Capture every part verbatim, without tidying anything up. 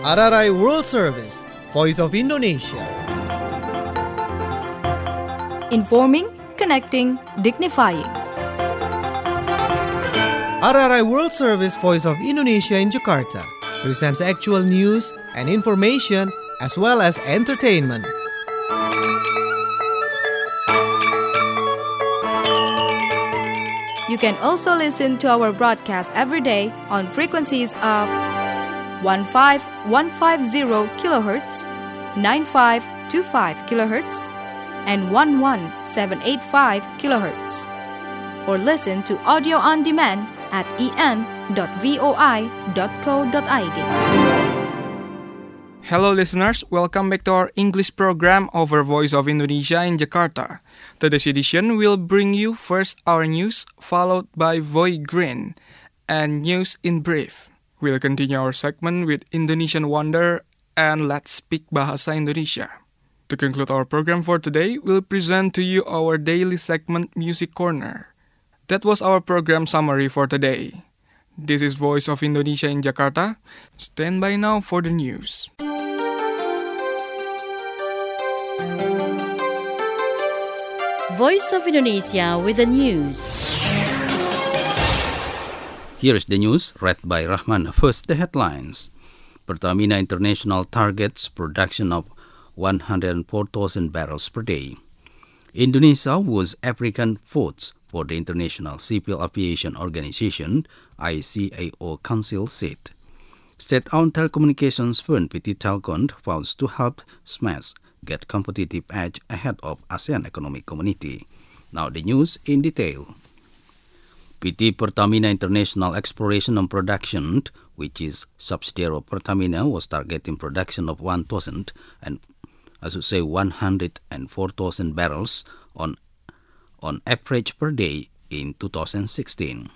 R R I World Service, Voice of Indonesia. Informing, connecting, dignifying. R R I World Service, Voice of Indonesia in Jakarta presents actual news and information as well as entertainment. You can also listen to our broadcast every day on frequencies of fifteen fifteen kilohertz, ninety-five twenty-five kilohertz, and eleven seven eighty-five kilohertz. Or listen to audio on demand at e n dot voi dot co dot i d. Hello listeners, welcome back to our English program over Voice of Indonesia in Jakarta. Today's edition will bring you first our news, followed by Voice Green and News in Brief. We'll continue our segment with Indonesian Wonder and Let's Speak Bahasa Indonesia. To conclude our program for today, we'll present to you our daily segment Music Corner. That was our program summary for today. This is Voice of Indonesia in Jakarta. Stand by now for the news. Voice of Indonesia with the news. Here is the news read by Rahman. First, the headlines. Pertamina International targets production of one hundred four thousand barrels per day. Indonesia was applicant votes for the International Civil Aviation Organization I C A O Council seat. State-owned telecommunications firm P T Telkom vows to help Smash get competitive edge ahead of ASEAN Economic Community. Now the news in detail. P T Pertamina International Exploration and Production, which is subsidiary of Pertamina, was targeting production of one thousand and I should say one hundred four thousand barrels on on average per day in two thousand sixteen.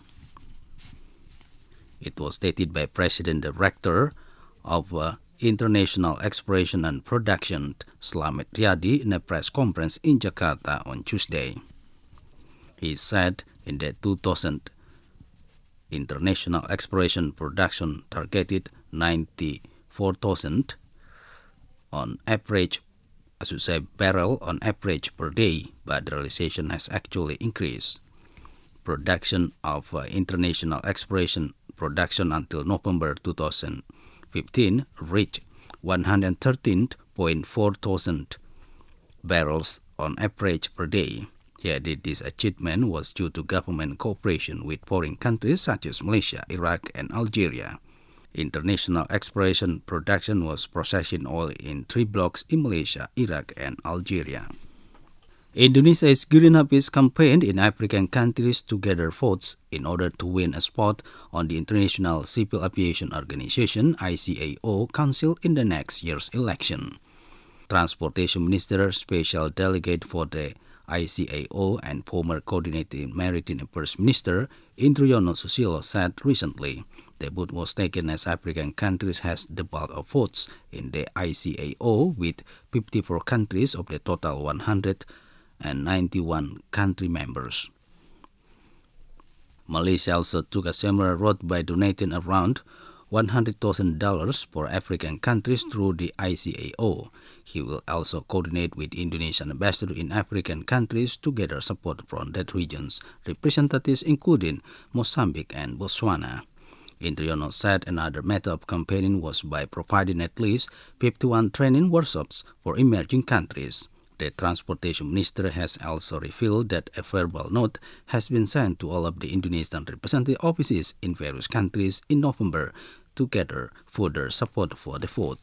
It was stated by President Director of uh, International Exploration and Production, Slamet Riyadi, in a press conference in Jakarta on Tuesday. He said in the two thousand International Exploration Production targeted ninety-four thousand on average, I should say barrel on average per day, but the realization has actually increased. Production of uh, International Exploration Production until November two thousand fifteen reached one hundred thirteen point four thousand barrels on average per day. Here, this achievement was due to government cooperation with foreign countries such as Malaysia, Iraq, and Algeria. International exploration production was processing oil in three blocks in Malaysia, Iraq, and Algeria. Indonesia is gearing up its campaign in African countries to gather votes in order to win a spot on the International Civil Aviation Organization I C A O Council in the next year's election. Transportation Minister, Special Delegate for the I C A O and former Coordinating Maritime Affairs Minister Indriyono Susilo said recently the vote was taken as African countries has the bulk of votes in the I C A O with fifty-four countries of the total one hundred ninety-one country members. Malaysia also took a similar route by donating around one hundred thousand dollars for African countries through the I C A O. He will also coordinate with Indonesian ambassador in African countries to gather support from that region's representatives including Mozambique and Botswana. Indriyono said another method of campaigning was by providing at least fifty-one training workshops for emerging countries. The Transportation Minister has also revealed that a verbal note has been sent to all of the Indonesian representative offices in various countries in November to gather further support for the vote.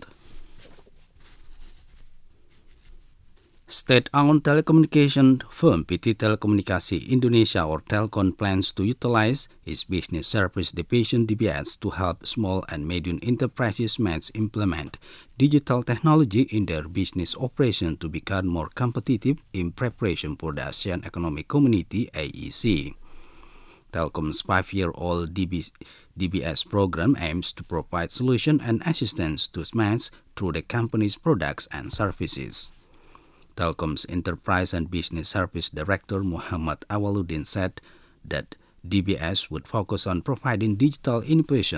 State-owned telecommunication firm P T Telekomunikasi Indonesia or Telkom plans to utilize its business service division D B S to help small and medium enterprises match implement digital technology in their business operation to become more competitive in preparation for the ASEAN Economic Community A E C. Telkom's five-year-old D B S program aims to provide solution and assistance to S M Es through the company's products and services. Telkom's Enterprise and Business Service Director Muhammad Awaluddin said that D B S would focus on providing digital innovation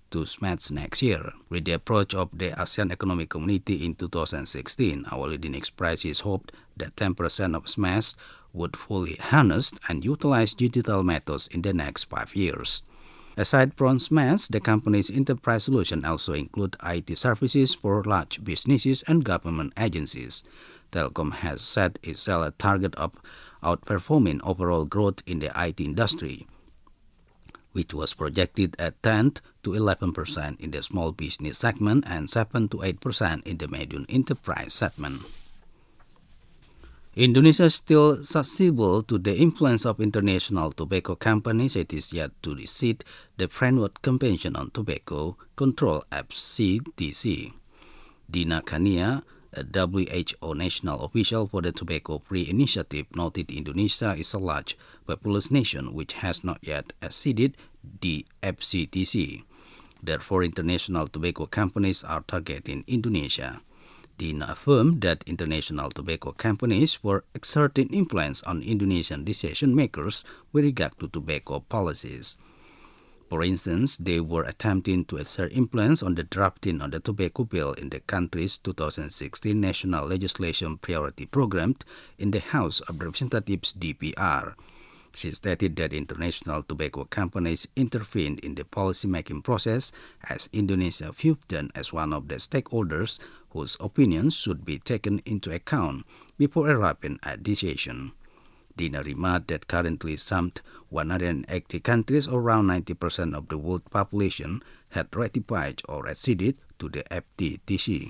to S M E T next year. With the approach of the ASEAN Economic Community in two thousand sixteen, our leading expressed his hope that ten percent of S M E T would fully harness and utilize digital methods in the next five years. Aside from S M E T, the company's enterprise solution also include I T services for large businesses and government agencies. Telkom has set itself a target of outperforming overall growth in the I T industry, which was projected at ten to eleven percent in the small business segment and seven to eight percent in the medium enterprise segment. Indonesia is still susceptible to the influence of international tobacco companies. It is yet to receive the Framework Convention on Tobacco Control F C T C. Dina Kania, a W H O national official for the Tobacco Free Initiative, noted Indonesia is a large populous nation which has not yet acceded the F C T C. Therefore, international tobacco companies are targeting Indonesia. Dina affirmed that international tobacco companies were exerting influence on Indonesian decision-makers with regard to tobacco policies. For instance, they were attempting to exert influence on the drafting of the tobacco bill in the country's two thousand sixteen National Legislation Priority Program in the House of Representatives D P R. She stated that international tobacco companies intervened in the policy-making process as Indonesia viewed them as one of the stakeholders whose opinions should be taken into account before arriving at decision. Dina remarked that currently some one hundred eighty countries, or around ninety percent of the world population, had ratified or acceded to the F T T C.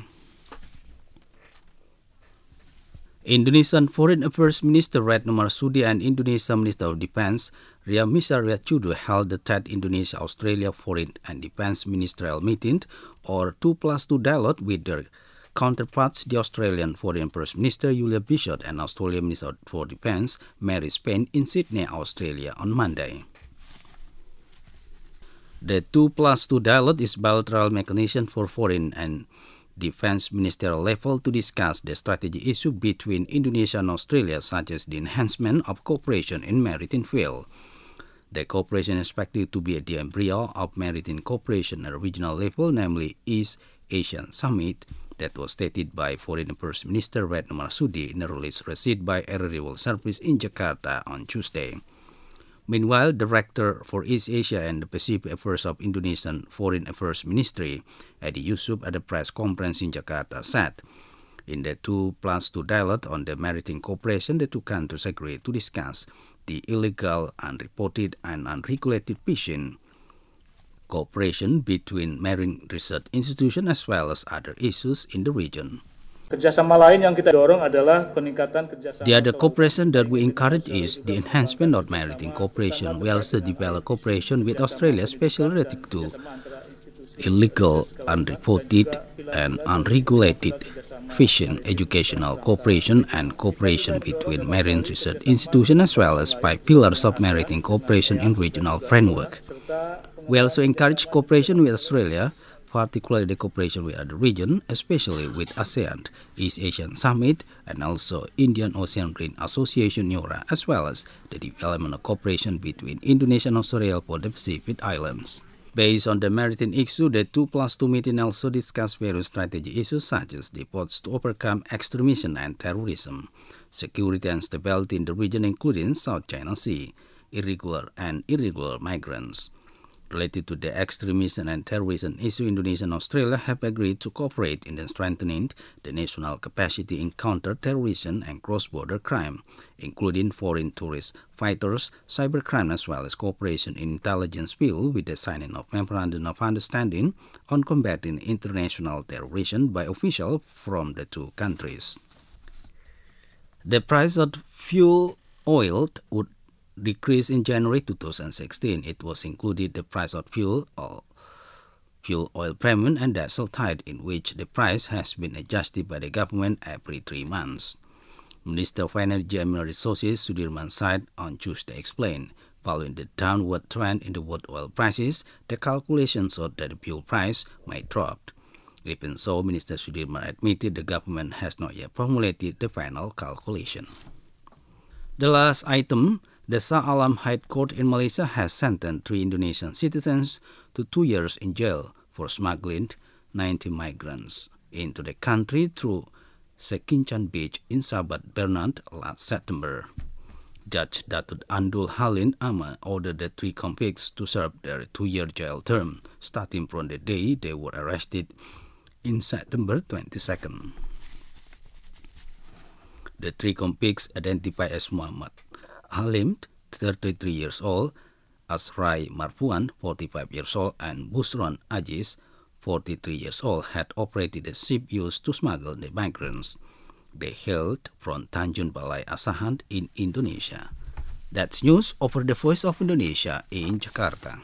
Indonesian Foreign Affairs Minister Retno Marsudi and Indonesia Minister of Defense Ria Mizar Riacudu held the third Indonesia-Australia Foreign and Defense Ministerial Meeting, or two plus two dialogue, with their counterparts, the Australian Foreign Affairs Minister Julia Bishop and Australian Minister for Defense Mary Spain in Sydney, Australia on Monday. The two plus two dialogue is bilateral mechanism for foreign and defense ministerial level to discuss the strategy issue between Indonesia and Australia, such as the enhancement of cooperation in maritime field. The cooperation is expected to be the embryo of maritime cooperation at a regional level, namely East Asian Summit, that was stated by Foreign Affairs Minister Retno Marsudi in a release received by Air World Service in Jakarta on Tuesday. Meanwhile, Director for East Asia and the Pacific Affairs of Indonesian Foreign Affairs Ministry, Edi Yusuf, at a press conference in Jakarta said, in the two plus two dialogue on the maritime cooperation, the two countries agreed to discuss the illegal, unreported, and unregulated fishing, cooperation between marine research institutions, as well as other issues in the region. Kerjasama lain yang kita dorong adalah peningkatan kerjasama. The other cooperation that we encourage is the enhancement of maritime cooperation. We also develop cooperation with Australia, especially related to illegal, unreported, and unregulated fishing, educational cooperation, and cooperation between marine research institutions, as well as five pillars of maritime cooperation in regional framework. We also encourage cooperation with Australia, particularly the cooperation with other regions, especially with ASEAN, East Asian Summit, and also Indian Ocean Green Association (I O R A), as well as the development of cooperation between Indonesia and Australia for the Pacific Islands. Based on the maritime issue, the two plus two meeting also discussed various strategy issues such as the efforts to overcome extremism and terrorism, security and stability in the region including South China Sea, irregular and irregular migrants. Related to the extremism and terrorism issue, Indonesia and Australia have agreed to cooperate in strengthening the national capacity in counter-terrorism and cross-border crime, including foreign tourist fighters, cybercrime, as well as cooperation in intelligence field with the signing of Memorandum of Understanding on combating international terrorism by officials from the two countries. The price of fuel oil would decrease in January two thousand sixteen. It was included the price of fuel or fuel oil premium and diesel tide, in which the price has been adjusted by the government every three months. Minister of Energy and Mineral Resources Sudirman Said on Tuesday explained, following the downward trend in the world oil prices, the calculation showed that the fuel price might drop. Even so, Minister Sudirman admitted the government has not yet formulated the final calculation. The last item, The Shah Alam High Court in Malaysia has sentenced three Indonesian citizens to two years in jail for smuggling ninety migrants into the country through Sekincan Beach in Sabat Bernard last September. Judge Datuk Andul Halin Aman ordered the three convicts to serve their two-year jail term starting from the day they were arrested in September twenty-second. The three convicts identified as Muhammad Halim, thirty-three years old, Asrai Marfuan, forty-five years old, and Busron Aziz, forty-three years old, had operated a ship used to smuggle the migrants. They hailed from Tanjung Balai Asahan in Indonesia. That's news over the Voice of Indonesia in Jakarta.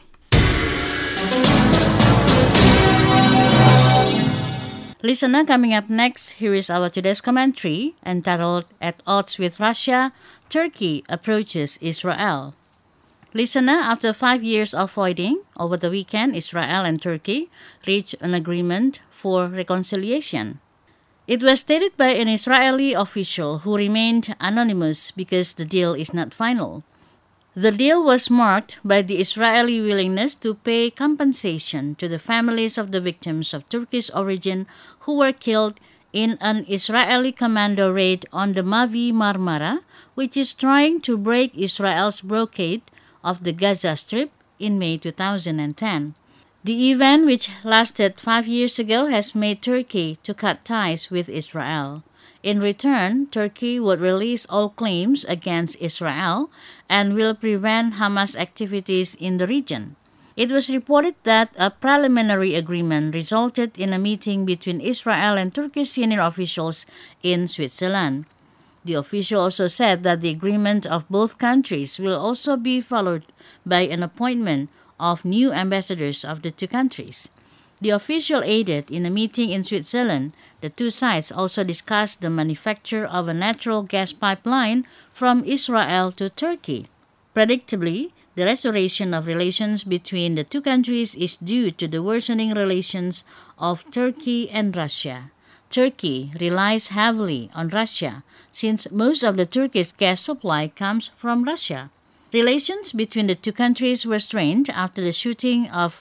Listener, coming up next, here is our today's commentary entitled At Odds with Russia, Turkey Approaches Israel. Listener, after five years of fighting, over the weekend, Israel and Turkey reached an agreement for reconciliation. It was stated by an Israeli official who remained anonymous because the deal is not final. The deal was marked by the Israeli willingness to pay compensation to the families of the victims of Turkish origin who were killed in an Israeli commando raid on the Mavi Marmara, which is trying to break Israel's blockade of the Gaza Strip in May two thousand ten. The event, which lasted five years ago, has made Turkey to cut ties with Israel. In return, Turkey would release all claims against Israel and will prevent Hamas activities in the region. It was reported that a preliminary agreement resulted in a meeting between Israel and Turkish senior officials in Switzerland. The official also said that the agreement of both countries will also be followed by an appointment of new ambassadors of the two countries. The official added in a meeting in Switzerland, the two sides also discussed the manufacture of a natural gas pipeline from Israel to Turkey. Predictably, the restoration of relations between the two countries is due to the worsening relations of Turkey and Russia. Turkey relies heavily on Russia since most of the Turkish gas supply comes from Russia. Relations between the two countries were strained after the shooting of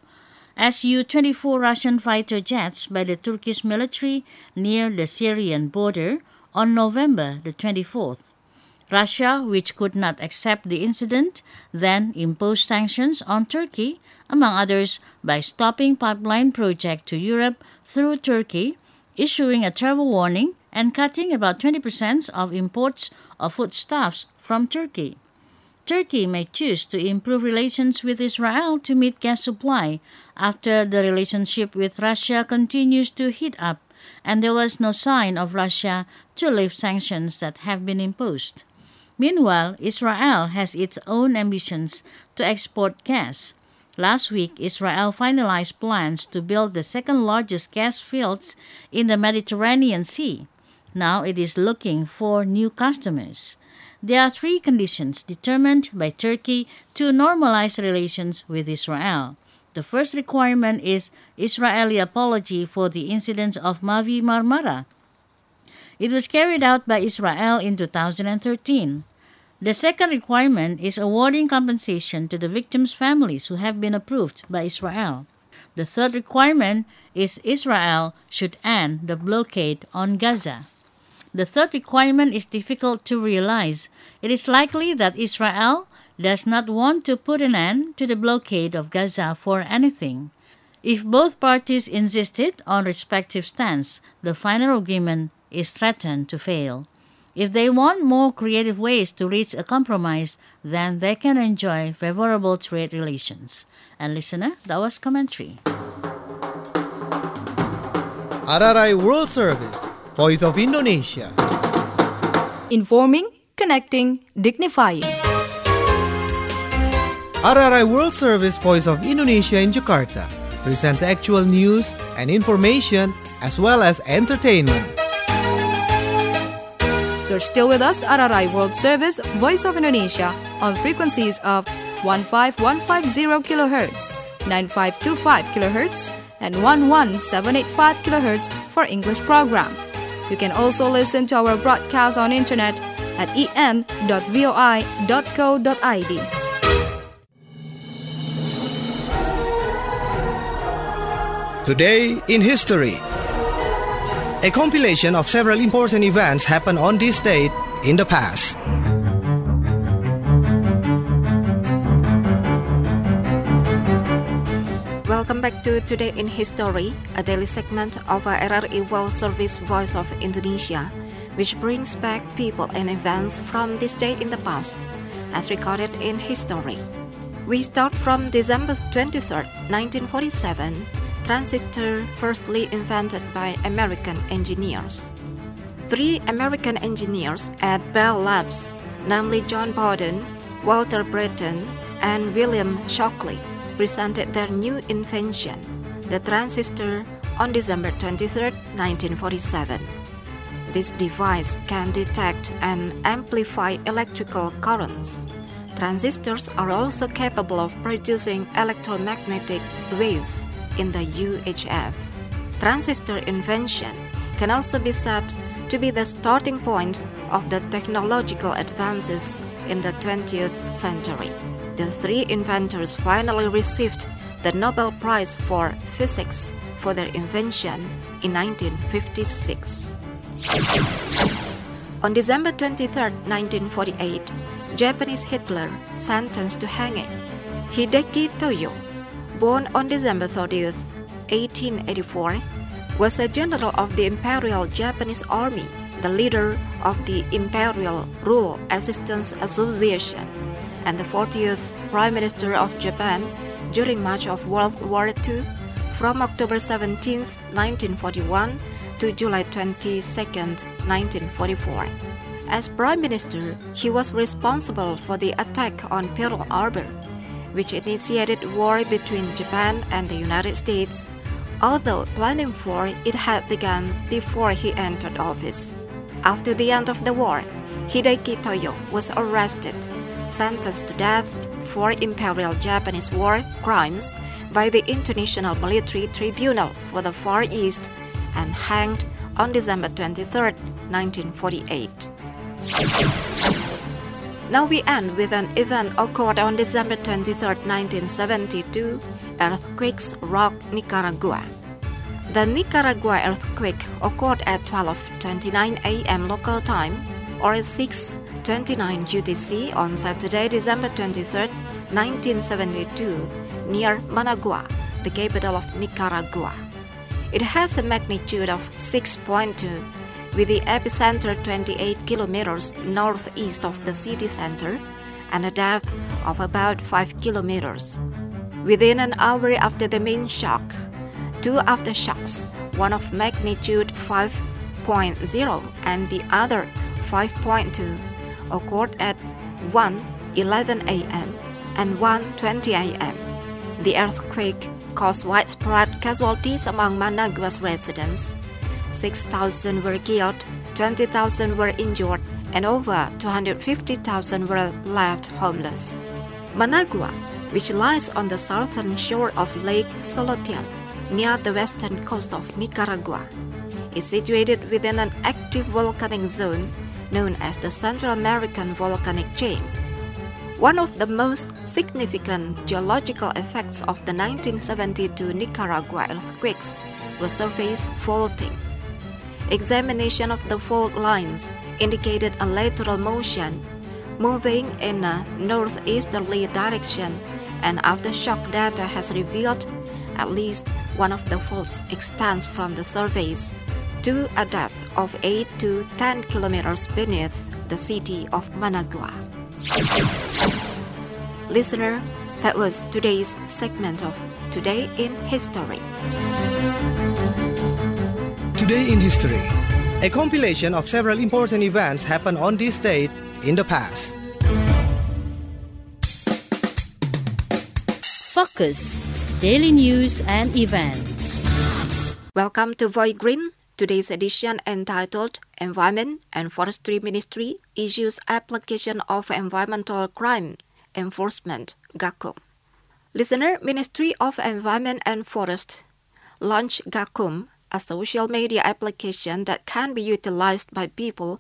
S U twenty-four Russian fighter jets by the Turkish military near the Syrian border on November the twenty-fourth. Russia, which could not accept the incident, then imposed sanctions on Turkey, among others, by stopping pipeline project to Europe through Turkey, issuing a travel warning, and cutting about twenty percent of imports of foodstuffs from Turkey. Turkey may choose to improve relations with Israel to meet gas supply after the relationship with Russia continues to heat up and there was no sign of Russia to lift sanctions that have been imposed. Meanwhile, Israel has its own ambitions to export gas. Last week, Israel finalized plans to build the second-largest gas fields in the Mediterranean Sea. Now it is looking for new customers. There are three conditions determined by Turkey to normalize relations with Israel. The first requirement is Israeli apology for the incident of Mavi Marmara. It was carried out by Israel in two thousand thirteen. The second requirement is awarding compensation to the victims' families who have been approved by Israel. The third requirement is Israel should end the blockade on Gaza. The third requirement is difficult to realize. It is likely that Israel does not want to put an end to the blockade of Gaza for anything. If both parties insisted on respective stance, the final agreement is threatened to fail. If they want more creative ways to reach a compromise, then they can enjoy favorable trade relations. And listener, that was commentary. R R I World Service, Voice of Indonesia. Informing, connecting, dignifying. R R I World Service, Voice of Indonesia in Jakarta presents actual news and information as well as entertainment. You're still with us, R R I World Service, Voice of Indonesia, on frequencies of one five one five zero kilohertz, nine five two five kilohertz, and one one seven eight five kilohertz for English program. You can also listen to our broadcast on internet at e n dot voi dot co dot i d. Today in History. A compilation of several important events happened on this date in the past. Welcome back to Today in History, a daily segment of our R R E World Service Voice of Indonesia, which brings back people and events from this day in the past, as recorded in history. We start from December twenty-third, nineteen forty-seven, transistor firstly invented by American engineers. Three American engineers at Bell Labs, namely John Bowden, Walter Brattain, and William Shockley, presented their new invention, the transistor, on December twenty-third, nineteen forty-seven. This device can detect and amplify electrical currents. Transistors are also capable of producing electromagnetic waves in the U H F. Transistor invention can also be said to be the starting point of the technological advances in the twentieth century. The three inventors finally received the Nobel Prize for Physics for their invention in nineteen fifty-six. On December twenty-third, nineteen forty-eight, Japanese Hitler sentenced to hanging Hideki Toyo, born on December thirtieth, eighteen eighty-four, was a general of the Imperial Japanese Army, the leader of the Imperial Rule Assistance Association, and the fortieth Prime Minister of Japan during much of World War Two, from October seventeenth, nineteen forty-one to July twenty-second, nineteen forty-four. As Prime Minister, he was responsible for the attack on Pearl Harbor, which initiated war between Japan and the United States, although planning for it had begun before he entered office. After the end of the war, Hideki Toyo was arrested, sentenced to death for Imperial Japanese war crimes by the International Military Tribunal for the Far East, and hanged on December twenty-third, nineteen forty-eight. Now we end with an event occurred on December twenty-third, nineteen seventy-two, earthquakes rock Nicaragua. The Nicaragua earthquake occurred at twelve twenty-nine a.m. local time, or at six twenty-nine U T C on Saturday, December twenty-third, nineteen seventy-two, near Managua, the capital of Nicaragua. It has a magnitude of six point two, with the epicenter twenty-eight kilometers northeast of the city center and a depth of about five kilometers. Within an hour after the main shock, two aftershocks, one of magnitude five point zero and the other five point two, occurred at one eleven a.m. and one twenty a.m. The earthquake caused widespread casualties among Managua's residents. six thousand were killed, twenty thousand were injured, and over two hundred fifty thousand were left homeless. Managua, which lies on the southern shore of Lake Solotian, near the western coast of Nicaragua, is situated within an active volcanic zone known as the Central American Volcanic Chain. One of the most significant geological effects of the nineteen seventy-two Nicaragua earthquakes was surface faulting. Examination of the fault lines indicated a lateral motion moving in a northeasterly direction, and aftershock data has revealed at least one of the faults extends from the surface to a depth of eight to ten kilometers beneath the city of Managua. Listener, that was today's segment of Today in History. Today in History. A compilation of several important events happened on this date in the past. Focus, daily news and events. Welcome to Voice Green, today's edition entitled Environment and Forestry Ministry Issues Application of Environmental Crime Enforcement, GACUM. Listener, Ministry of Environment and Forest launched GACUM, a social media application that can be utilized by people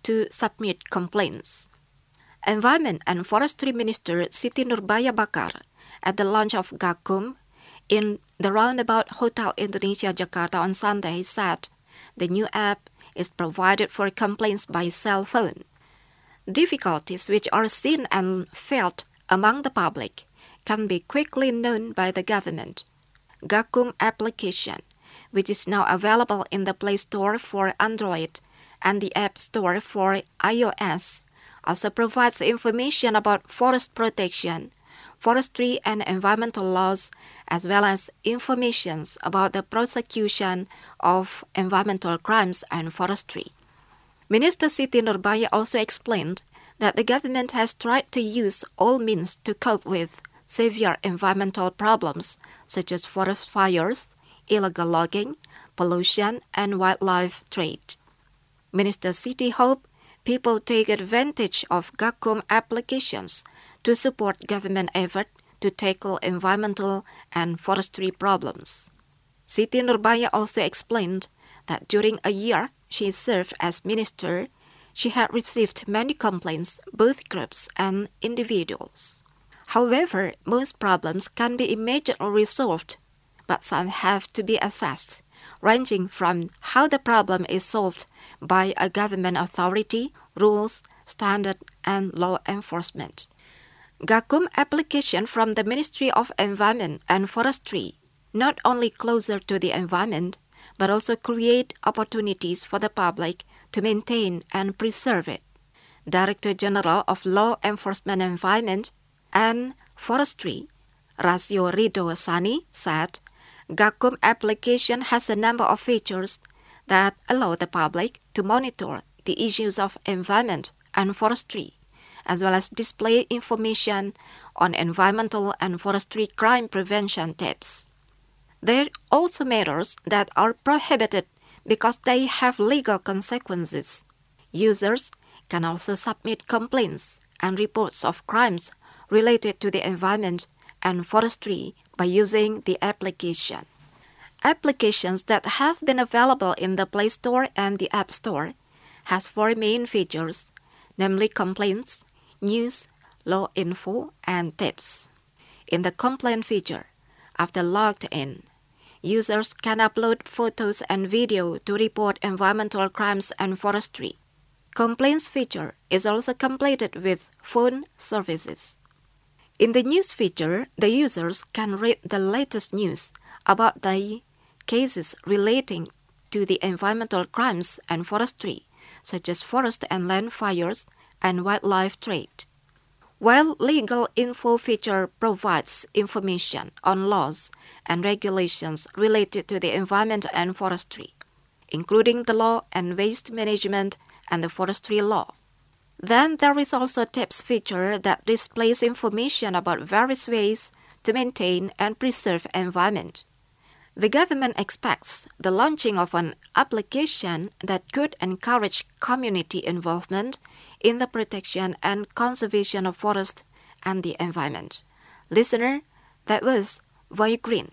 to submit complaints. Environment and Forestry Minister Siti Nurbaya Bakar, at the launch of Gakum in the Roundabout Hotel Indonesia Jakarta on Sunday, said the new app is provided for complaints by cell phone. Difficulties which are seen and felt among the public can be quickly known by the government. Gakum application, which is now available in the Play Store for Android and the App Store for iOS, also provides information about forest protection, forestry and environmental laws, as well as information about the prosecution of environmental crimes and forestry. Minister Siti Nurbaya also explained that the government has tried to use all means to cope with severe environmental problems such as forest fires, illegal logging, pollution, and wildlife trade. Minister Siti hoped people take advantage of Gakum applications to support government effort to tackle environmental and forestry problems. Siti Nurbaya also explained that during a year she served as minister, she had received many complaints, both groups and individuals. However, most problems can be immediately resolved, but some have to be assessed, ranging from how the problem is solved by a government authority, rules, standard, and law enforcement. Gakum application from the Ministry of Environment and Forestry not only closer to the environment, but also create opportunities for the public to maintain and preserve it. Director General of Law Enforcement Environment and Forestry, Rasio Rido Sani, said Gakum application has a number of features that allow the public to monitor the issues of environment and forestry, as well as display information on environmental and forestry crime prevention tips. There are also matters that are prohibited because they have legal consequences. Users can also submit complaints and reports of crimes related to the environment and forestry by using the application. Applications that have been available in the Play Store and the App Store has four main features, namely complaints, news, law info, and tips. In the complaint feature, after logged in, users can upload photos and video to report environmental crimes and forestry. Complaints feature is also completed with phone services. In the news feature, the users can read the latest news about the cases relating to the environmental crimes and forestry, such as forest and land fires and wildlife trade. While legal info feature provides information on laws and regulations related to the environment and forestry, including the law and waste management and the forestry law. Then there is also tips feature that displays information about various ways to maintain and preserve environment. The government expects the launching of an application that could encourage community involvement in the protection and conservation of forest and the environment. Listener, that was Voice Green.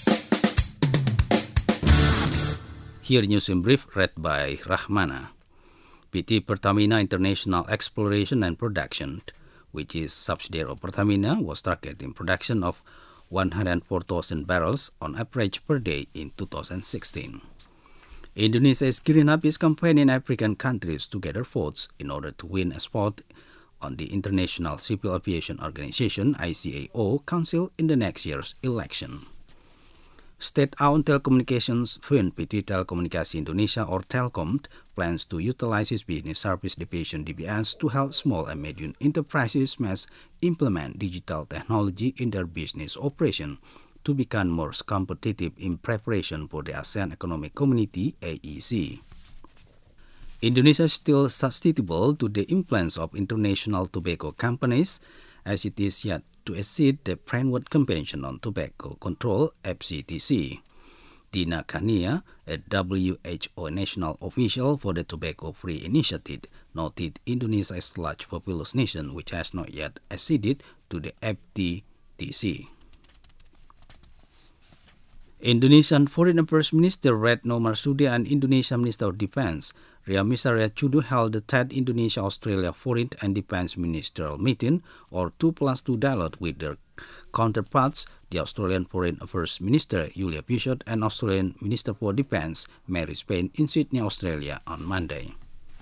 Here news in brief read by Rahmana. P T Pertamina International Exploration and Production, which is subsidiary of Pertamina, was targeting production of one hundred four thousand barrels on average per day in two thousand sixteen. Indonesia is gearing up its campaign in African countries to gather votes in order to win a spot on the International Civil Aviation Organization I C A O Council in the next year's election. State-owned telecommunications firm P T Telekomunikasi Indonesia or Telkom plans to utilize its business service division D B S to help small and medium enterprises mass implement digital technology in their business operation to become more competitive in preparation for the ASEAN Economic Community A E C. Indonesia is still susceptible to the influence of international tobacco companies as it is yet to exceed the Framework Convention on Tobacco Control F C T C. Dina Kania, a W H O national official for the Tobacco Free Initiative, noted Indonesia is a large populous nation which has not yet acceded to the F T T C. Indonesian Foreign Affairs Minister Retno Marsudi and Indonesian Minister of Defense Ria Misaria Cudu held the third Indonesia-Australia Foreign and Defence Ministerial Meeting, or two plus two dialogue with their counterparts, the Australian Foreign Affairs Minister Julia Bishop and Australian Minister for Defence Mary Spain in Sydney, Australia on Monday.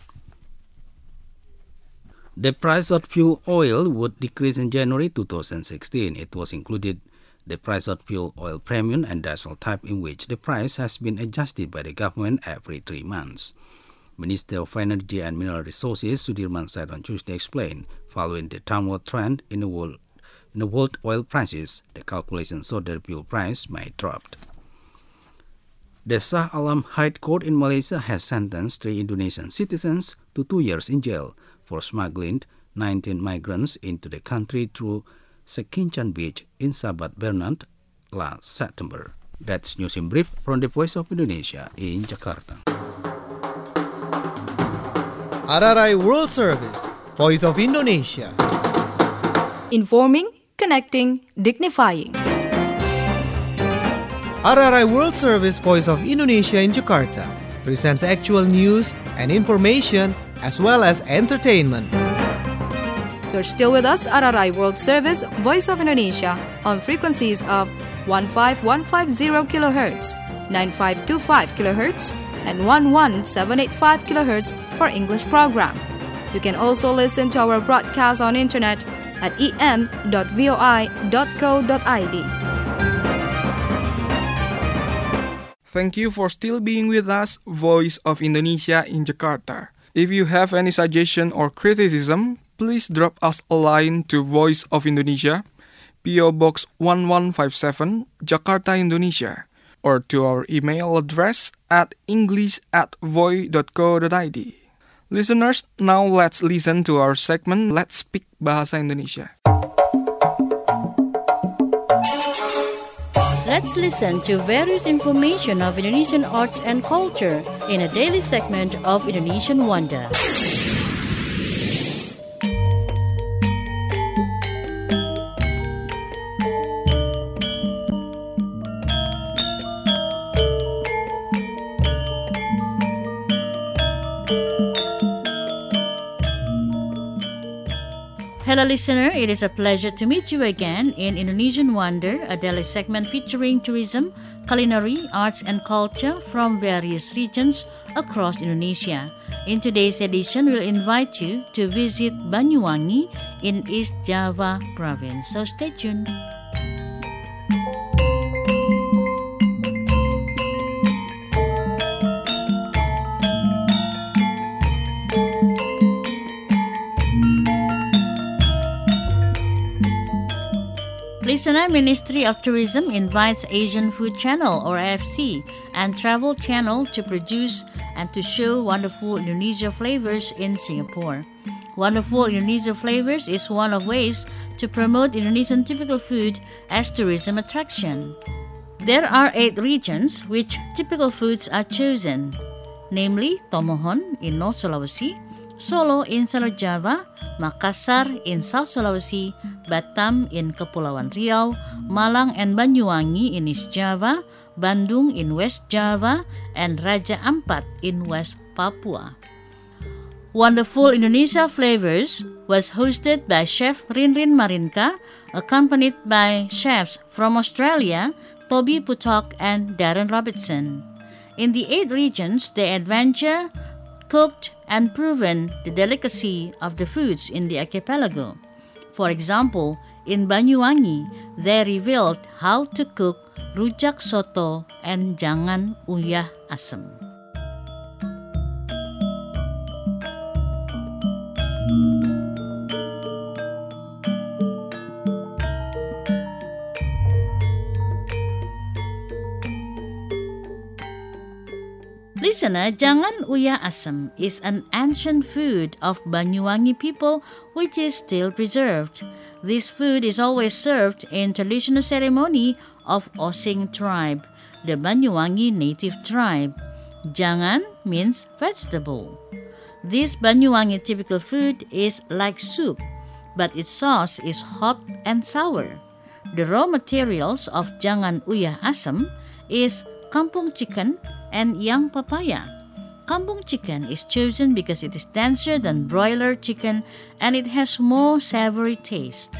The price of fuel oil would decrease in January two thousand sixteen. It was included the price of fuel oil premium and diesel type, in which the price has been adjusted by the government every three months. Minister of Energy and Mineral Resources Sudirman Said on Tuesday explained, following the downward trend in the world in the world oil prices, the calculation showed that the fuel price might drop. The Shah Alam High Court in Malaysia has sentenced three Indonesian citizens to two years in jail for smuggling nineteen migrants into the country through Sekinchan Beach in Sabat Bernat last September. That's news in brief from the Voice of Indonesia in Jakarta. R R I World Service, Voice of Indonesia. Informing, connecting, dignifying. R R I World Service, Voice of Indonesia in Jakarta presents actual news and information as well as entertainment. You're still with us, R R I World Service, Voice of Indonesia, on frequencies of one five one five zero kilohertz, nine five two five kilohertz, and one one seven eight five kilohertz for English program. You can also listen to our broadcast on internet at e n dot voi dot co dot i d. Thank you for still being with us, Voice of Indonesia in Jakarta. If you have any suggestion or criticism, please drop us a line to Voice of Indonesia, P O Box one one five seven, Jakarta, Indonesia, or to our email address at english at voi dot co dot i d. Listeners, now let's listen to our segment Let's Speak Bahasa Indonesia. Let's listen to various information of Indonesian arts and culture in a daily segment of Indonesian Wonder. Hello listener, it is a pleasure to meet you again in Indonesian Wonder, a daily segment featuring tourism, culinary, arts and culture from various regions across Indonesia. In today's edition, we'll invite you to visit Banyuwangi in East Java province. So stay tuned. Listener, Ministry of Tourism invites Asian Food Channel or A F C and Travel Channel to produce and to show wonderful Indonesia flavors in Singapore. Wonderful Indonesia flavors is one of ways to promote Indonesian typical food as tourism attraction. There are eight regions which typical foods are chosen, namely Tomohon in North Sulawesi, Solo in South Java, Makassar in South Sulawesi, Batam in Kepulauan Riau, Malang and Banyuwangi in East Java, Bandung in West Java, and Raja Ampat in West Papua. Wonderful Indonesia Flavors was hosted by Chef Rinrin Marinka, accompanied by chefs from Australia, Toby Putok and Darren Robertson. In the eight regions, they adventure, cooked and proven the delicacy of the foods in the archipelago. For example, in Banyuwangi, they revealed how to cook rujak soto and jangan uyah asem. Listener, jangan uyah asem is an ancient food of Banyuwangi people which is still preserved. This food is always served in traditional ceremony of Osing tribe, the Banyuwangi native tribe. Jangan means vegetable. This Banyuwangi typical food is like soup, but its sauce is hot and sour. The raw materials of jangan uyah asem is kampung chicken and young papaya. Kampung chicken is chosen because it is denser than broiler chicken and it has more savory taste.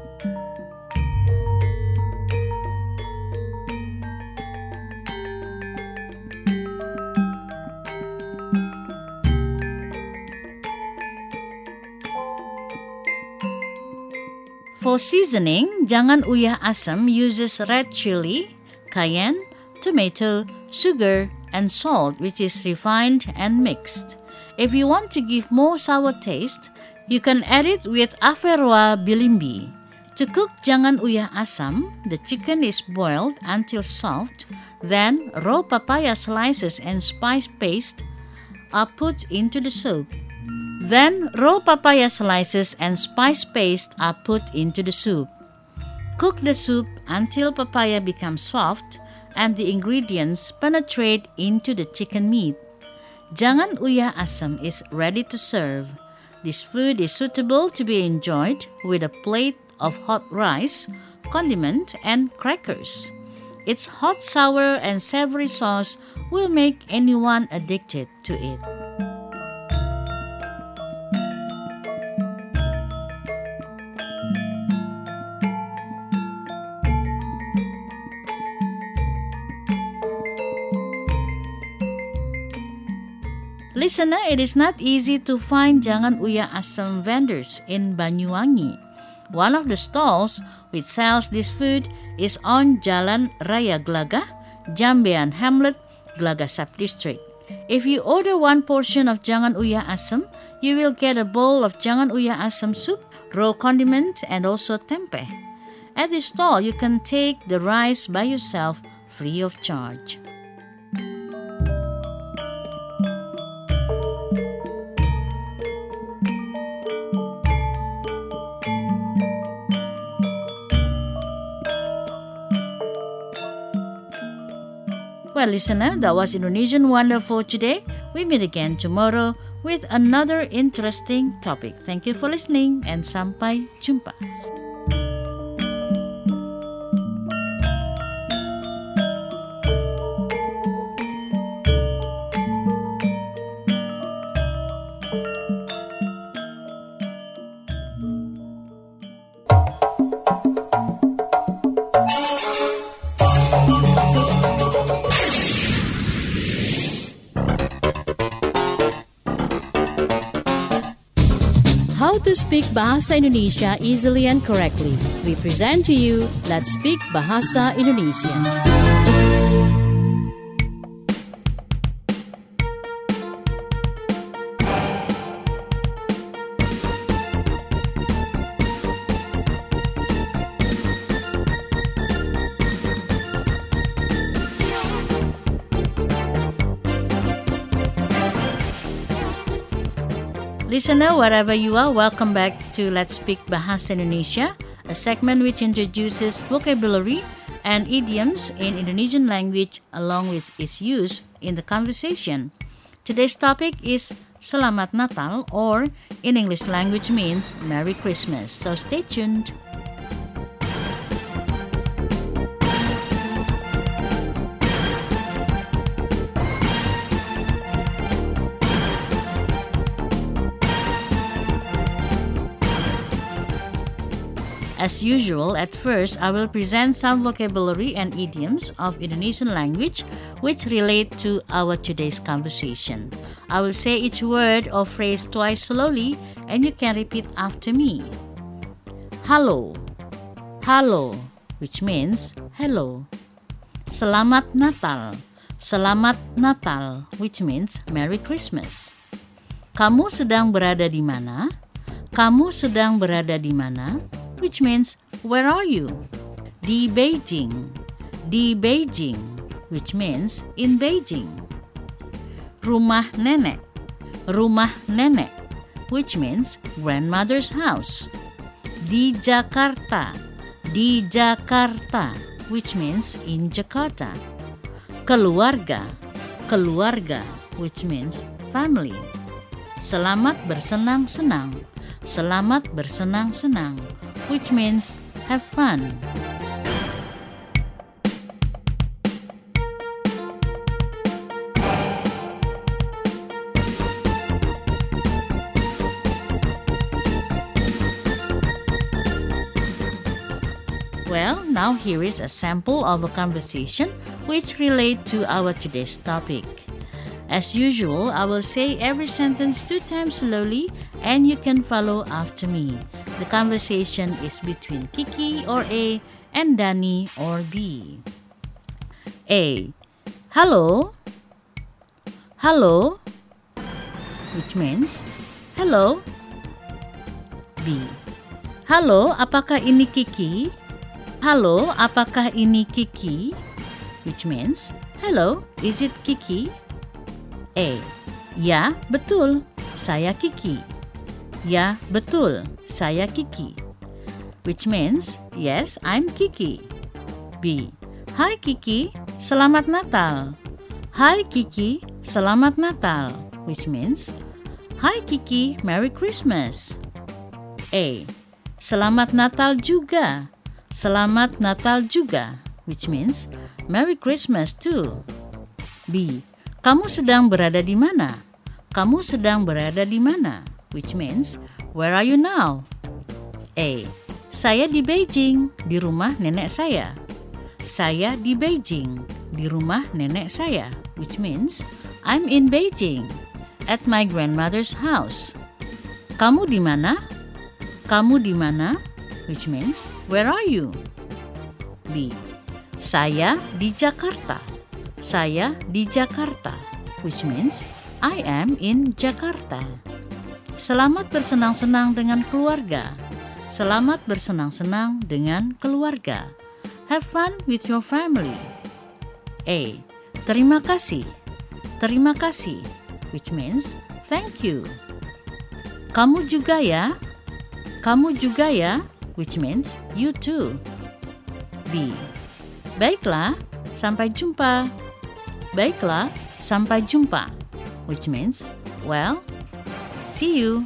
For seasoning, Jangan Uyah Asam uses red chili, cayenne, tomato, sugar, and salt, which is refined and mixed. If you want to give more sour taste, you can add it with Averroa bilimbi. To cook Jangan Uyah Asam, the chicken is boiled until soft, then raw papaya slices and spice paste are put into the soup. Then raw papaya slices and spice paste are put into the soup. Cook the soup until papaya becomes soft and the ingredients penetrate into the chicken meat. Jangan Uyah Asam is ready to serve. This food is suitable to be enjoyed with a plate of hot rice, condiment, and crackers. Its hot, sour, and savory sauce will make anyone addicted to it. Listener, it is not easy to find Jangan Uyah Asam vendors in Banyuwangi. One of the stalls which sells this food is on Jalan Raya Glaga, Jambean Hamlet, Glaga Sub-District. If you order one portion of Jangan Uyah Asam, you will get a bowl of Jangan Uyah Asam soup, raw condiment, and also tempeh. At this stall, you can take the rice by yourself free of charge. Well, listener, that was Indonesian Wonder for today. We meet again tomorrow with another interesting topic. Thank you for listening and sampai jumpa. How to speak Bahasa Indonesia easily and correctly. We present to you Let's Speak Bahasa Indonesia. Listener, wherever you are, welcome back to Let's Speak Bahasa Indonesia, a segment which introduces vocabulary and idioms in Indonesian language along with its use in the conversation. Today's topic is Selamat Natal, or in English language means Merry Christmas. So stay tuned. As usual, at first, I will present some vocabulary and idioms of Indonesian language which relate to our today's conversation. I will say each word or phrase twice slowly and you can repeat after me. Halo, halo, which means hello. Selamat Natal, Selamat Natal, which means Merry Christmas. Kamu sedang berada di mana? Kamu sedang berada di mana? Which means, where are you? Di Beijing, di Beijing, which means in Beijing. Rumah nenek, rumah nenek, which means grandmother's house. Di Jakarta, di Jakarta, which means in Jakarta. Keluarga, keluarga, which means family. Selamat bersenang-senang, selamat bersenang-senang, which means have fun. Well, now here is a sample of a conversation which relate to our today's topic. As usual, I will say every sentence two times slowly and you can follow after me. The conversation is between Kiki or A and Danny or B. A. Hello. Hello, which means hello. B. Halo, apakah ini Kiki? Halo, apakah ini Kiki? Which means hello, is it Kiki? A. Ya, betul, saya Kiki. Ya, betul, saya Kiki. Which means yes, I'm Kiki. B. Hai Kiki, selamat Natal. Hai Kiki, selamat Natal. Which means Hi Kiki, Merry Christmas. A. Selamat Natal juga. Selamat Natal juga. Which means Merry Christmas too. B. Kamu sedang berada di mana? Kamu sedang berada di mana? Which means where are you now? A. Saya di Beijing, di rumah nenek saya. Saya di Beijing, di rumah nenek saya. Which means I'm in Beijing, at my grandmother's house. Kamu di mana? Kamu di mana? Which means where are you? B. Saya di Jakarta. Saya di Jakarta. Which means I am in Jakarta. Selamat bersenang-senang dengan keluarga. Selamat bersenang-senang dengan keluarga. Have fun with your family. A. Terima kasih. Terima kasih. Which means thank you. Kamu juga ya. Kamu juga ya. Which means you too. B. Baiklah, sampai jumpa. Baiklah, sampai jumpa. Which means, well, see you.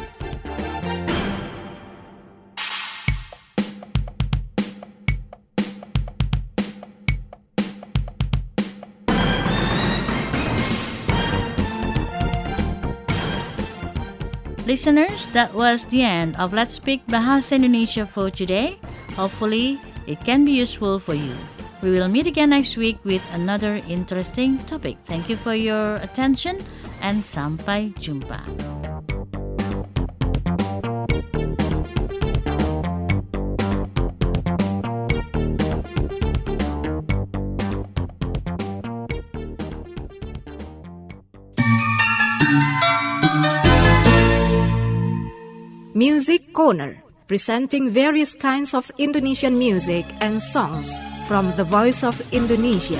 Listeners, that was the end of Let's Speak Bahasa Indonesia for today. Hopefully, it can be useful for you. We will meet again next week with another interesting topic. Thank you for your attention and sampai jumpa. Music Corner, presenting various kinds of Indonesian music and songs from the Voice of Indonesia.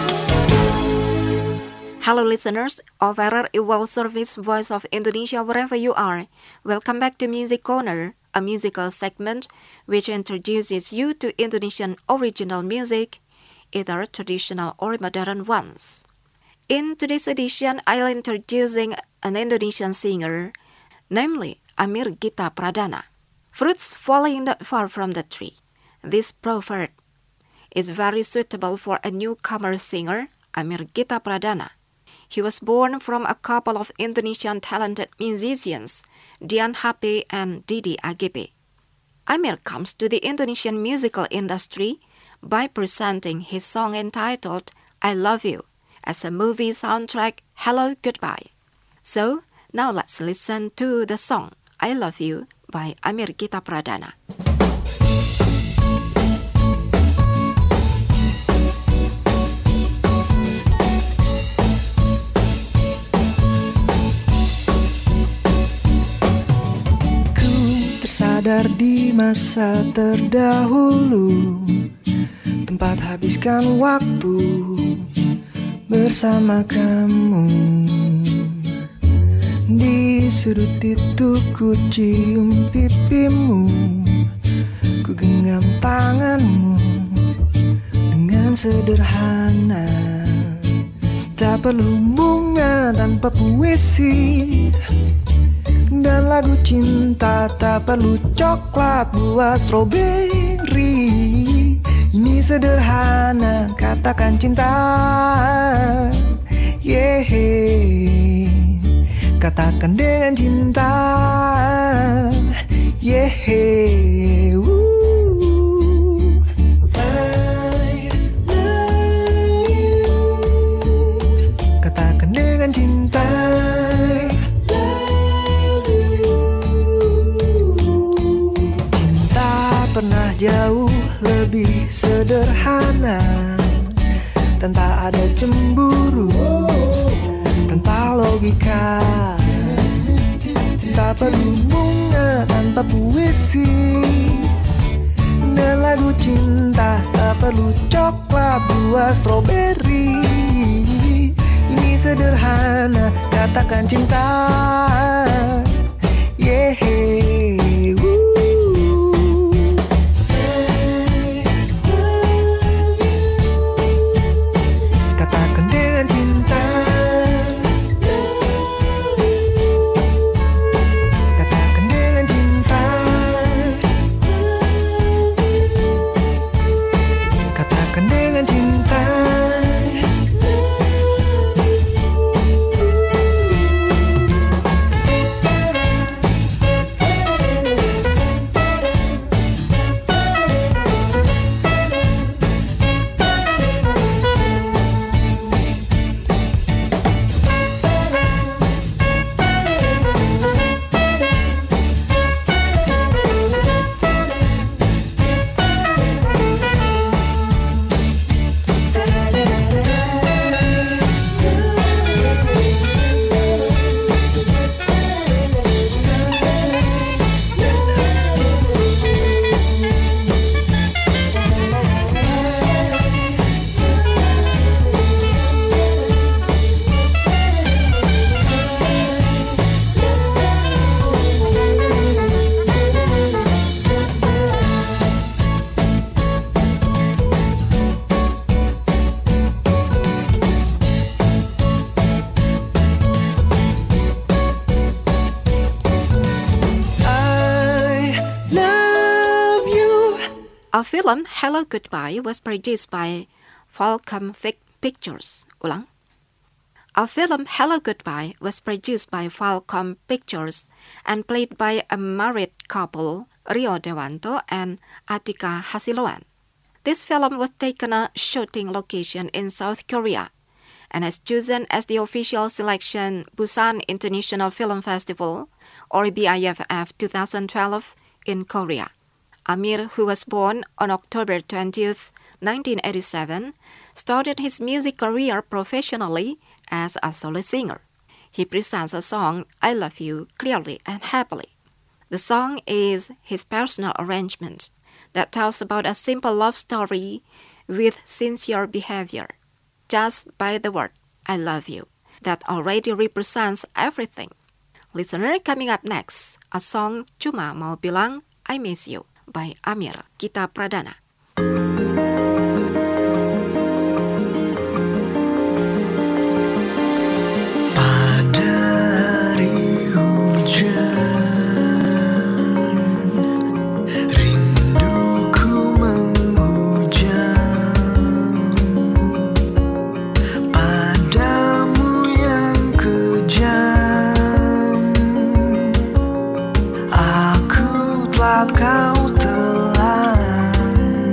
Hello listeners of our World Service Voice of Indonesia wherever you are. Welcome back to Music Corner, a musical segment which introduces you to Indonesian original music, either traditional or modern ones. In today's edition, I'll introducing an Indonesian singer, namely Amir Gita Pradana. Fruits falling not far from the tree. This proverb is very suitable for a newcomer singer, Amir Gita Pradana. He was born from a couple of Indonesian talented musicians, Dian Happe and Didi Agibe. Amir comes to the Indonesian musical industry by presenting his song entitled I Love You as a movie soundtrack, Hello Goodbye. So, now let's listen to the song I Love You by Amir Gita Pradana. Ku tersadar di masa terdahulu, tempat habiskan waktu bersama kamu. Di sudut itu ku cium pipimu, ku genggam tanganmu dengan sederhana. Tak perlu bunga tanpa puisi, dan lagu cinta tak perlu coklat buah stroberi. Ini sederhana, katakan cinta. Yeah. Katakan dengan cinta, yeah. Woo. pernah jauh lebih sederhana, tanpa ada cemburu, tanpa logika, tak perlu bunga tanpa puisi, dan lagu cinta tak perlu coklat buah stroberi. Ini sederhana, katakan cinta. Yeah, woo. Katakan dengan cinta. Katakan dengan cinta. Katakan dengan cinta. Our film Hello Goodbye was produced by Falcom Pictures. Ulang. Our film Hello Goodbye was produced by Falcom Pictures and played by a married couple, Rio Dewanto and Atika Hasiloan. This film was taken a shooting location in South Korea and has chosen as the official selection Busan International Film Festival, or B I F F twenty twelve, in Korea. Amir, who was born on October twentieth, nineteen eighty-seven, started his music career professionally as a solo singer. He presents a song, I Love You, clearly and happily. The song is his personal arrangement that tells about a simple love story with sincere behavior, just by the word, I love you, that already represents everything. Listener, coming up next, a song Cuma Mau Bilang, I Miss You, by Amir Gita Pradana. Pada hari hujan, rinduku menghujam padamu yang kejam. Aku telah kau telan.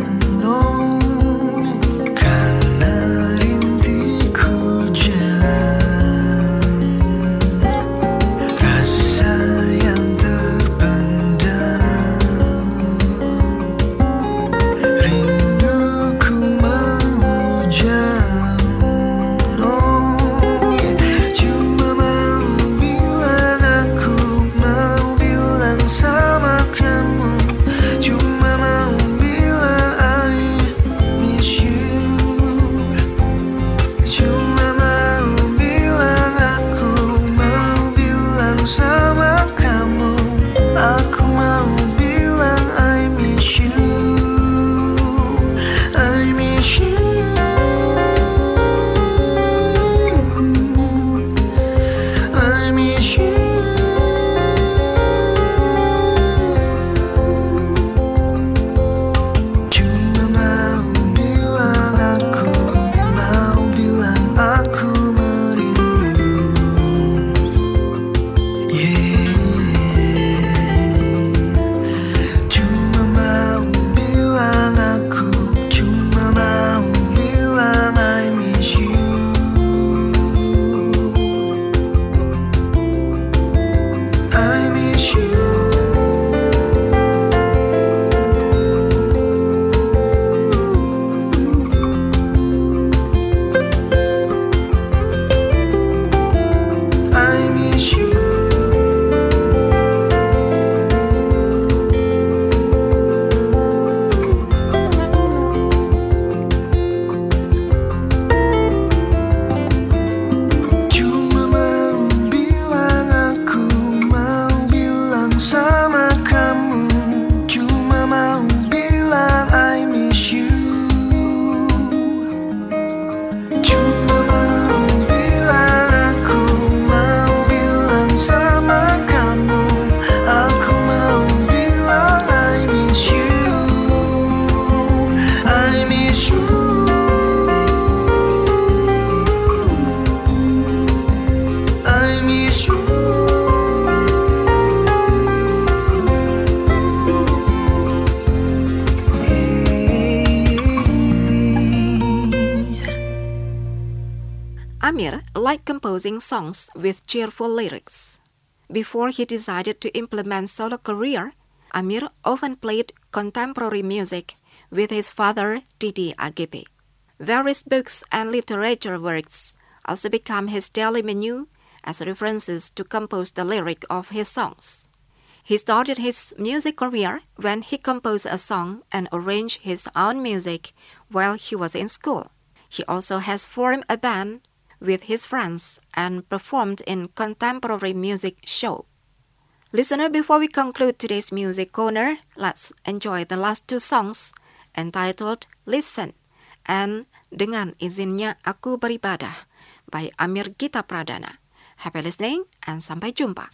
Amir liked composing songs with cheerful lyrics. Before he decided to implement solo career, Amir often played contemporary music with his father, Didi Agipi. Various books and literature works also become his daily menu as references to compose the lyric of his songs. He started his music career when he composed a song and arranged his own music while he was in school. He also has formed a band with his friends and performed in contemporary music show. Listener, before we conclude today's music corner, let's enjoy the last two songs entitled Listen and Dengan Izinnya Aku Beribadah by Amir Gita Pradana. Happy listening and sampai jumpa.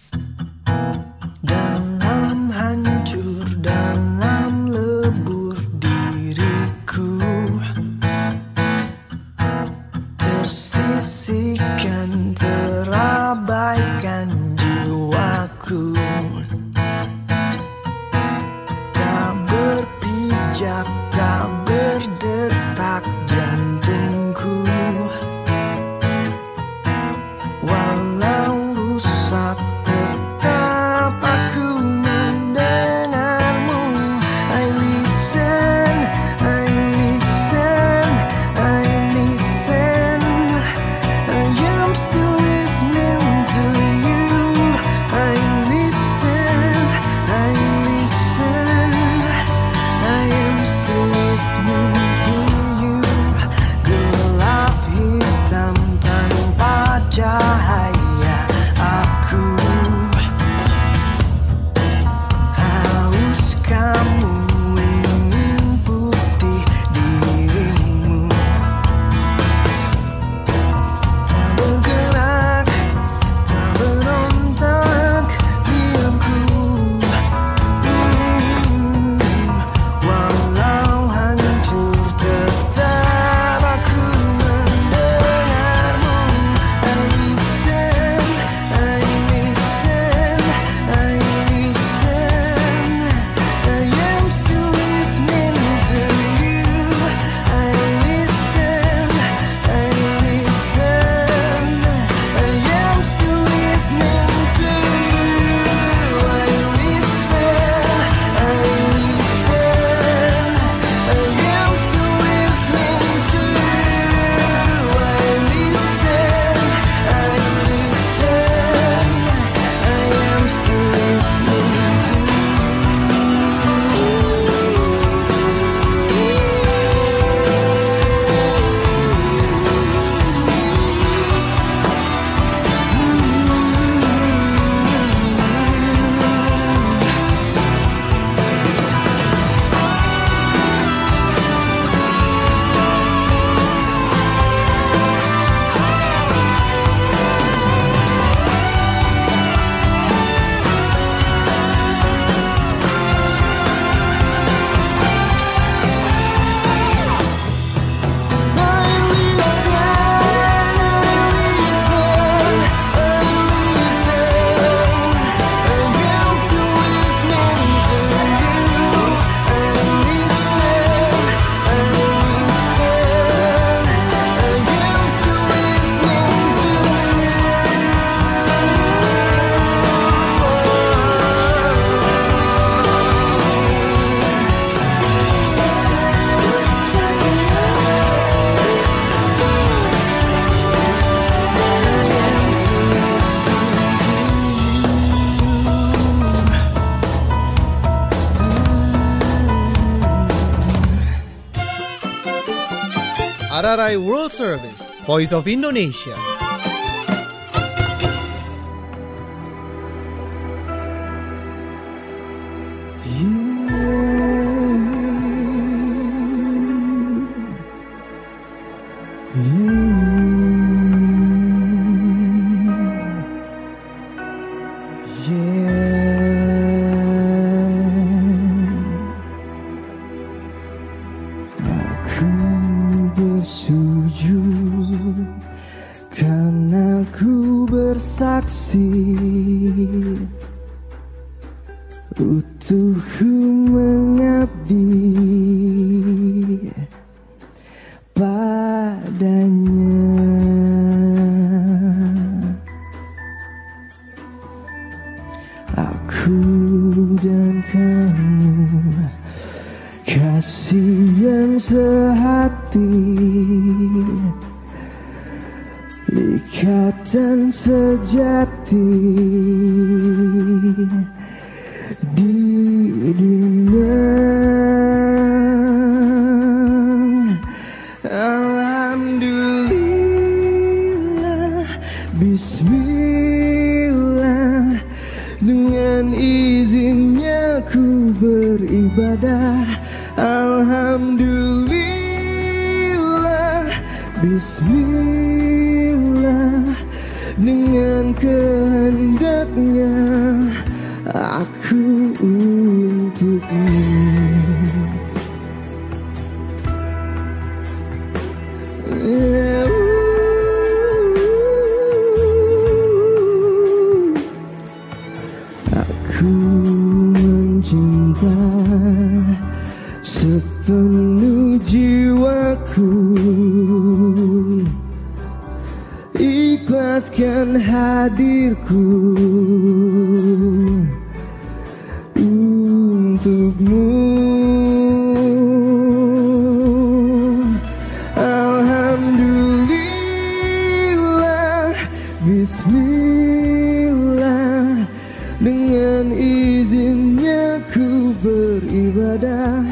Dalam hancur, dalam lebur diriku, tersisihkan, terabaikan jiwaku, tak berpijak, tak berdetak jantungku, walau rusak tetap aku mendengarmu. I listen, I listen, I listen, I am still listening to you. I listen, I listen, I am still listening to you. Gelap hitam tanpa cahaya aku, haus kamu, ingin putih dirimu, tak bergerak, tak berontak diamku. Hmm, walau hancur tetap aku mendengarmu. I listen, I listen, I listen, I am still listening to you. I listen, I listen, I am still listening to you. I listen, I listen, I am still listening to you. I listen, I listen, I am still listening to you. R R I World Service, Voice of Indonesia. Aku bersujud karena ku bersaksi utuh mengabdi padanya. kasih yang sehati, ikatan sejati di dunia. Alhamdulillah, bismillah, dengan izinnya ku beribadah. Alhamdulillah, bismillah, dengan kehendaknya aku untukmu. Aku mencinta sepenuh jiwaku, ikhlaskan hadirku untukmu. Alhamdulillah, bismillah, dengan izinnya ku beribadah.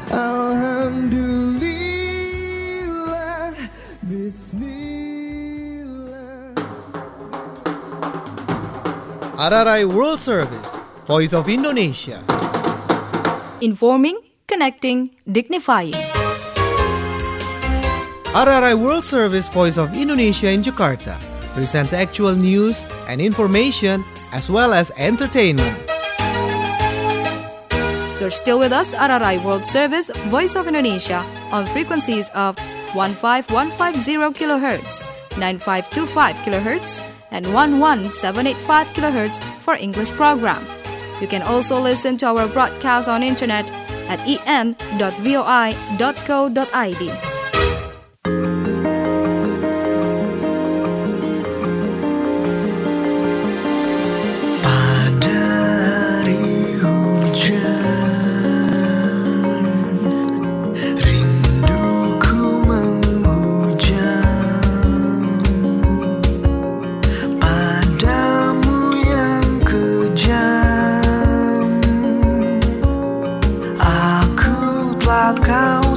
Alhamdulillah, bismillah. R R I World Service, Voice of Indonesia. Informing, connecting, dignifying. R R I World Service, Voice of Indonesia in Jakarta presents actual news and information as well as entertainment. You're still with us, R R I World Service, Voice of Indonesia, on frequencies of one five one five zero kilohertz, nine five two five kilohertz, and one one seven eight five kilohertz for English program. You can also listen to our broadcast on internet at e n dot voi dot co dot i d. Kau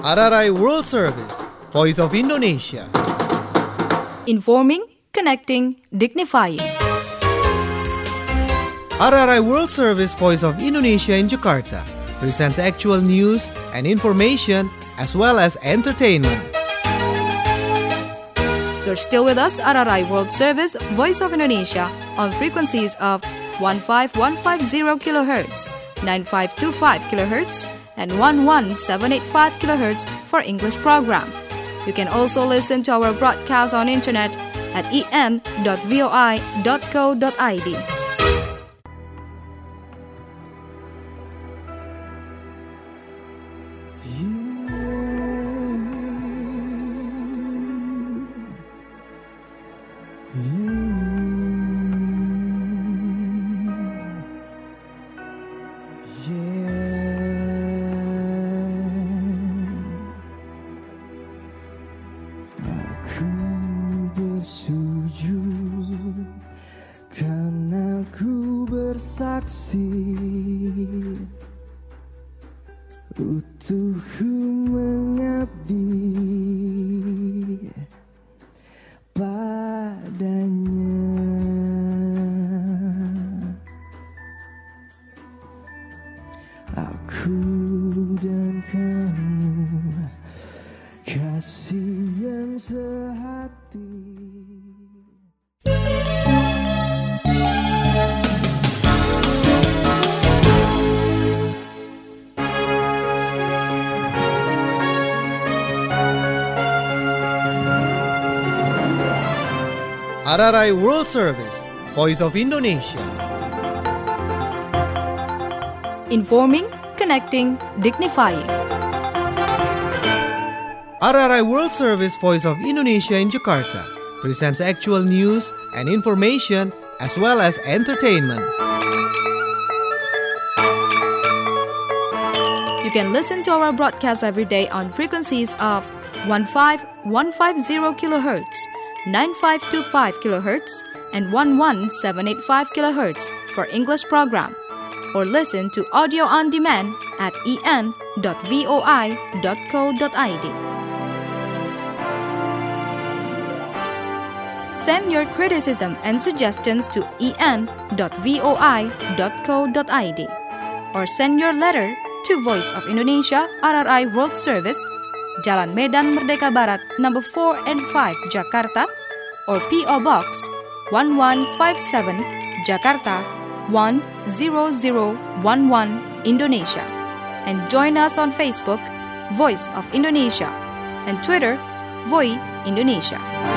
R R I World Service, Voice of Indonesia. Informing, connecting, dignifying. R R I World Service, Voice of Indonesia in Jakarta presents actual news and information as well as entertainment. You're still with us, R R I World Service, Voice of Indonesia, on frequencies of one five one five zero kilohertz, nine five two five kilohertz, and one one seven eight five kilohertz for English program. You can also listen to our broadcast on internet at e n dot voi dot co dot i d. Utuh mengabdi padanya. Aku dan kamu, kasih yang sehati. R R I World Service, Voice of Indonesia. Informing, connecting, dignifying. R R I World Service, Voice of Indonesia in Jakarta presents actual news and information as well as entertainment. You can listen to our broadcast every day on frequencies of one five one five zero kilohertz, nine five two five kilohertz, and one one seven eight five kilohertz for English program, or listen to audio on demand at e n dot voi dot co dot i d. Send your criticism and suggestions to e n dot voi dot co dot i d, or send your letter to Voice of Indonesia R R I World Service, Jalan Medan Merdeka Barat, number four and five, Jakarta, or P O Box one one five seven, Jakarta one zero zero one one, Indonesia. And join us on Facebook, Voice of Indonesia, and Twitter, Voi Indonesia.